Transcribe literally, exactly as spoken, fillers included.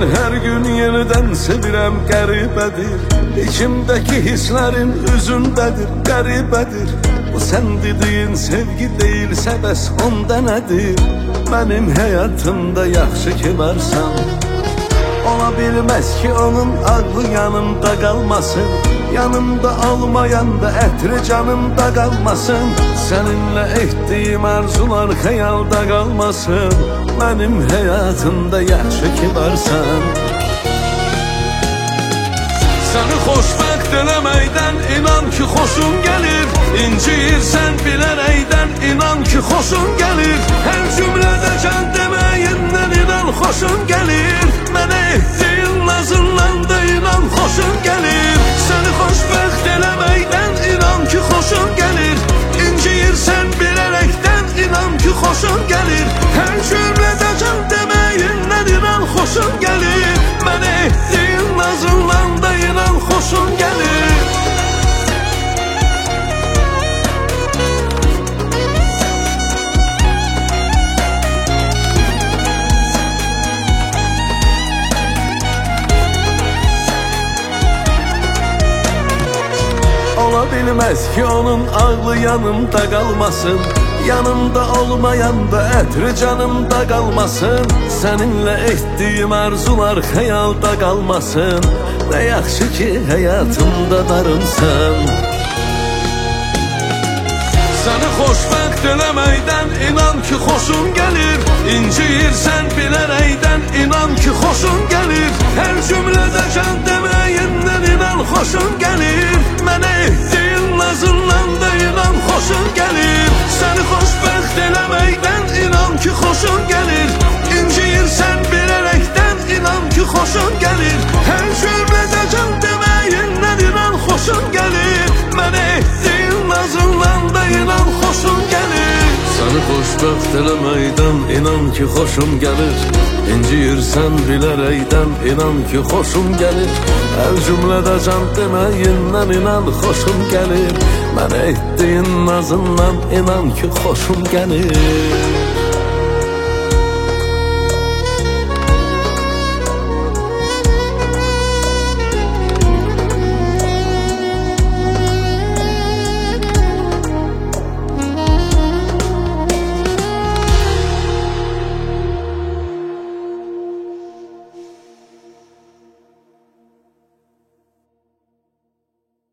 Mən hər gün yenidən sevirəm, qəribədir. İçimdəki hisslərin üzündədir, qəribədir. Bu sən dediyin sevgi deyilsə bəs onda nədir? Mənim həyatımda yaxşı ki varsan. Ola bilməz ki onun ağlı yanımda qalmasın. Yanımda olmayanda ətri canımda qalmasın. Səninlə etdiyim arzular xəyalda qalmasın. Mənim həyatımda yaxşı ki varsan. Səni xoşbəxt eləməkdən inan ki xoşun gəlir. İnciyirsən bilərəkdən inan ki xoşun gəlir. Hər cümlədə can deməyindən inan xoşun gəlir. Mənə etdiyin nazından da inan xoşun gəlir. Səni xoşbəxt eləməkdən inan ki xoşun gəlir. İnciyirsən bilərəkdən inan ki xoşun gəlir. Hər cümlədə can deməyindən inan xoşun gəlir. Mənə etdiyin nazından da inan xoşun gəlir. Ola bilməz ki onun ağlı yanımda qalmasın. Yanımda olmayanda ətri canımda qalmasın. Səninlə etdiyim arzular xəyalda qalmasın. Nə yaxşı ki həyatımda darımsan. Səni xoşbəxt eləməkdən inan ki xoşun gəlir. İnciyirsən bilərəkdən inan ki xoşun gəlir. Hər cümlədə can deməyindən inan xoşun gəlir. Mənə etdiyin nazından da inan xoşun gəlir. Səni xoşbəxt eləməkdən inan ki xoşun gəlir. İnciyirsən bilərəkdən inan ki xoşun gəlir. Hər cümlədə can deməyindən inan xoşun gəlir. Mənə etdiyin nazından da inan xoşun gəlir. Səni xoşbəxt eləməkdən inan ki xoşum gəlir. İnciyirsən bilərəkdən inan ki xoşum gəlir. Hər cümlədə can deməyindən inan xoşum gəlir. Mənə etdiyin nazından inan ki xoşum gəlir.